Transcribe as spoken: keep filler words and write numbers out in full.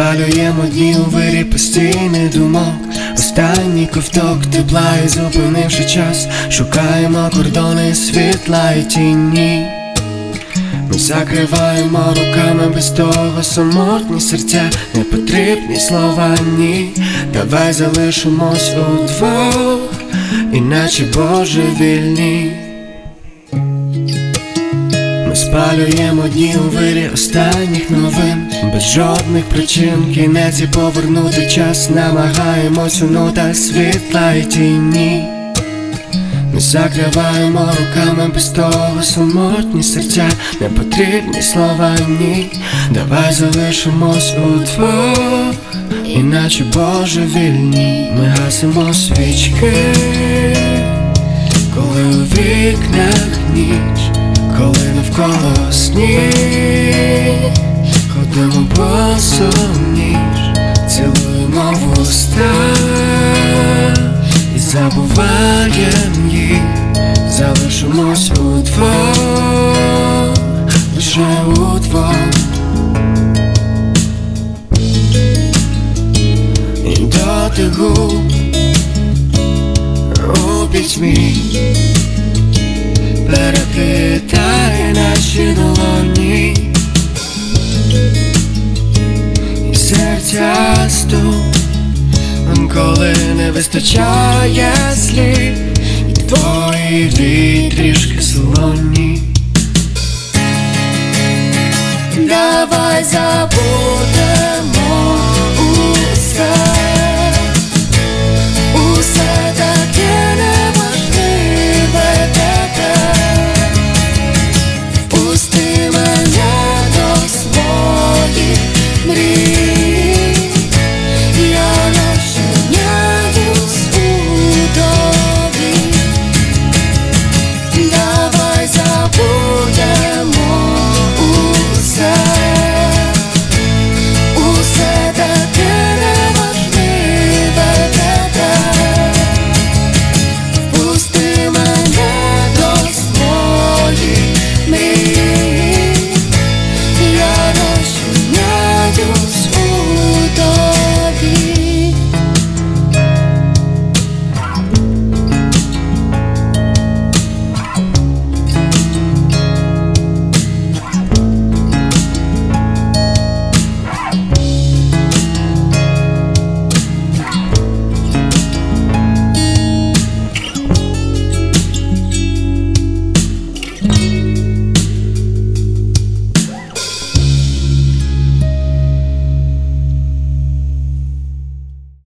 спалюємо дні у вирі постійних думок. Останній ковток тепла і зупинивши час, шукаємо кордони світла і тіні. Ми закриваємо руками без того самотні серця, не потрібні слова, ні. Давай залишимось удвох, іначе божевільні. Ми спалюємо дні у вирі останніх новин, без жодних причин, кінець і повернути час. Намагаємось у нотах світла і тіні. Ми закриваємо руками без того самотні серця, не потрібні слова, ні. Давай залишимось удвох, іначе божевільні. Ми гасимо свічки, коли у вікнах ніч, коли навколо сніг. Ходимо босоніж, цілуємо вуста і забуваєм їх. Залишимось удвох, лише удвох. І дотик губ у пітьмі переплітає наші долоні, і серця стук, коли не вистачає слів, і твої вітрішки солоні. Давай за